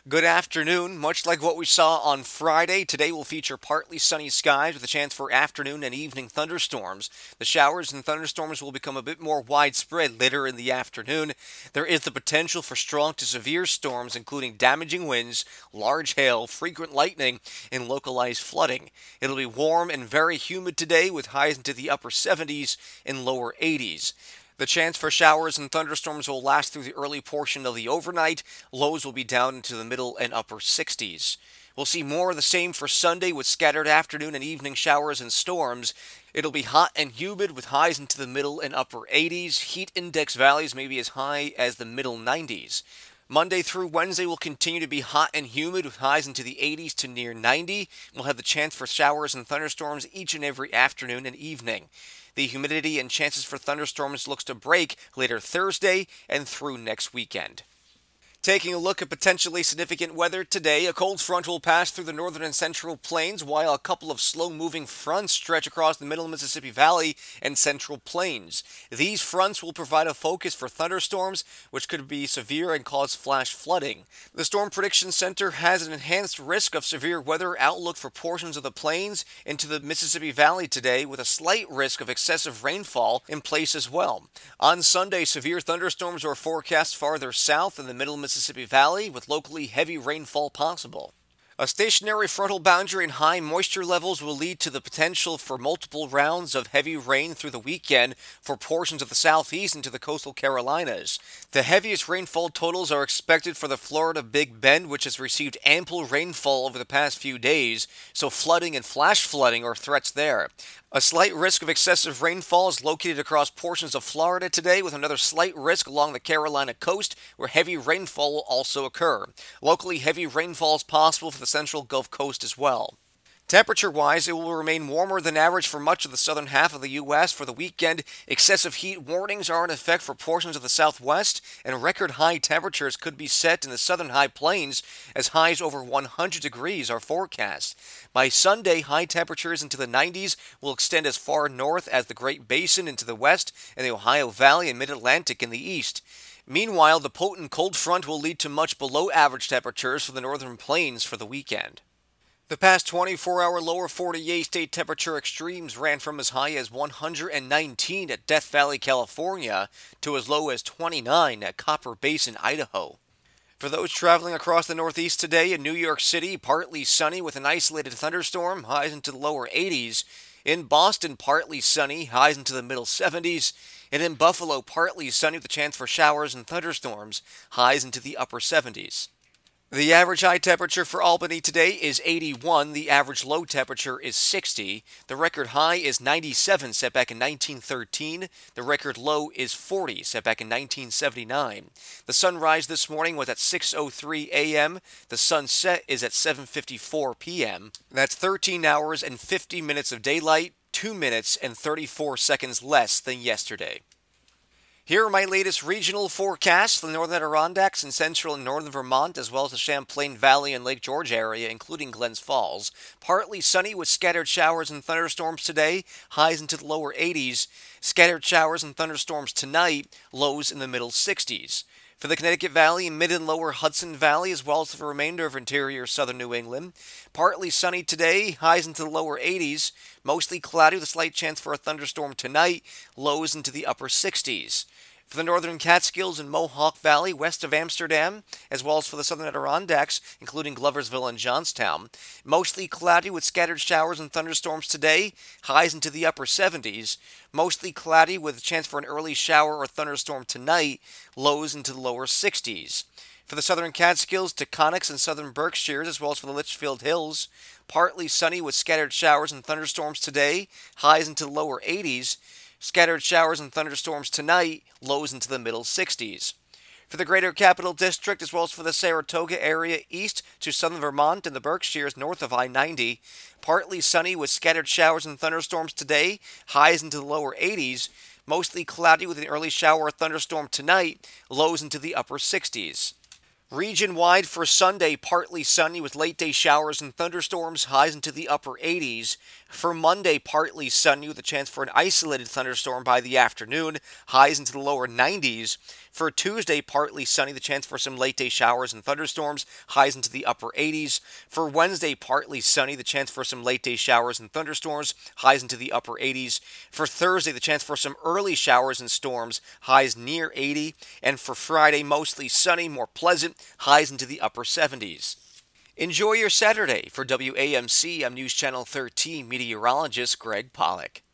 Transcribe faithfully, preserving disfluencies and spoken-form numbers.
Good afternoon. Much like what we saw on Friday, today will feature partly sunny skies with a chance for afternoon and evening thunderstorms. The showers and thunderstorms will become a bit more widespread later in the afternoon. There is the potential for strong to severe storms, including damaging winds, large hail, frequent lightning, and localized flooding. It'll be warm and very humid today with highs into the upper seventies and lower eighties. The chance for showers and thunderstorms will last through the early portion of the overnight. Lows will be down into the middle and upper sixties. We'll see more of the same for Sunday with scattered afternoon and evening showers and storms. It'll be hot and humid with highs into the middle and upper eighties. Heat index values may be as high as the middle nineties. Monday through Wednesday will continue to be hot and humid with highs into the eighties to near ninety. We'll have the chance for showers and thunderstorms each and every afternoon and evening. The humidity and chances for thunderstorms looks to break later Thursday and through next weekend. Taking a look at potentially significant weather today, a cold front will pass through the northern and central plains, while a couple of slow-moving fronts stretch across the middle Mississippi Valley and central plains. These fronts will provide a focus for thunderstorms, which could be severe and cause flash flooding. The Storm Prediction Center has an enhanced risk of severe weather outlook for portions of the plains into the Mississippi Valley today, with a slight risk of excessive rainfall in place as well. On Sunday, severe thunderstorms are forecast farther south in the middle Mississippi Mississippi Valley, with locally heavy rainfall possible. A stationary frontal boundary and high moisture levels will lead to the potential for multiple rounds of heavy rain through the weekend for portions of the southeast into the coastal Carolinas. The heaviest rainfall totals are expected for the Florida Big Bend, which has received ample rainfall over the past few days, so flooding and flash flooding are threats there. A slight risk of excessive rainfall is located across portions of Florida today, with another slight risk along the Carolina coast, where heavy rainfall will also occur. Locally, heavy rainfall is possible for the central Gulf Coast as well. Temperature-wise, it will remain warmer than average for much of the southern half of the U S for the weekend. Excessive heat warnings are in effect for portions of the southwest, and record high temperatures could be set in the southern high plains as highs over one hundred degrees are forecast. By Sunday, high temperatures into the nineties will extend as far north as the Great Basin into the west and the Ohio Valley and Mid-Atlantic in the east. Meanwhile, the potent cold front will lead to much below average temperatures for the northern plains for the weekend. The past twenty-four hour lower forty-eight state temperature extremes ran from as high as one hundred nineteen at Death Valley, California, to as low as twenty-nine at Copper Basin, Idaho. For those traveling across the Northeast today, in New York City, partly sunny with an isolated thunderstorm, highs into the lower eighties. In Boston, partly sunny, highs into the middle seventies. And in Buffalo, partly sunny with a chance for showers and thunderstorms, highs into the upper seventies. The average high temperature for Albany today is eighty-one. The average low temperature is sixty. The record high is ninety-seven, set back in nineteen thirteen. The record low is forty, set back in nineteen seventy-nine. The sunrise this morning was at six oh three a.m. The sunset is at seven fifty-four p.m. That's thirteen hours and fifty minutes of daylight, two minutes and thirty-four seconds less than yesterday. Here are my latest regional forecasts for the northern Adirondacks and central and northern Vermont, as well as the Champlain Valley and Lake George area, including Glens Falls. Partly sunny with scattered showers and thunderstorms today, highs into the lower eighties. Scattered showers and thunderstorms tonight, lows in the middle sixties. For the Connecticut Valley and mid and lower Hudson Valley, as well as the remainder of interior southern New England, partly sunny today, highs into the lower eighties. Mostly cloudy with a slight chance for a thunderstorm tonight, lows into the upper sixties. For the northern Catskills and Mohawk Valley west of Amsterdam, as well as for the southern Adirondacks, including Gloversville and Johnstown, mostly cloudy with scattered showers and thunderstorms today, highs into the upper seventies. Mostly cloudy with a chance for an early shower or thunderstorm tonight, lows into the lower sixties. For the southern Catskills, Taconics, and southern Berkshires, as well as for the Litchfield Hills, partly sunny with scattered showers and thunderstorms today, highs into the lower eighties. Scattered showers and thunderstorms tonight, lows into the middle sixties. For the greater Capital District, as well as for the Saratoga area east to southern Vermont and the Berkshires north of I ninety, partly sunny with scattered showers and thunderstorms today, highs into the lower eighties. Mostly cloudy with an early shower or thunderstorm tonight, lows into the upper sixties. Region-wide for Sunday, partly sunny with late-day showers and thunderstorms, highs into the upper eighties. For Monday, partly sunny with a chance for an isolated thunderstorm by the afternoon, highs into the lower nineties. For Tuesday, partly sunny, the chance for some late day showers and thunderstorms, highs into the upper eighties. For Wednesday, partly sunny, the chance for some late day showers and thunderstorms, highs into the upper eighties. For Thursday, the chance for some early showers and storms, highs near eighty. And for Friday, mostly sunny, more pleasant, highs into the upper seventies. Enjoy your Saturday. For W A M C, I'm News Channel thirteen meteorologist Greg Pollock.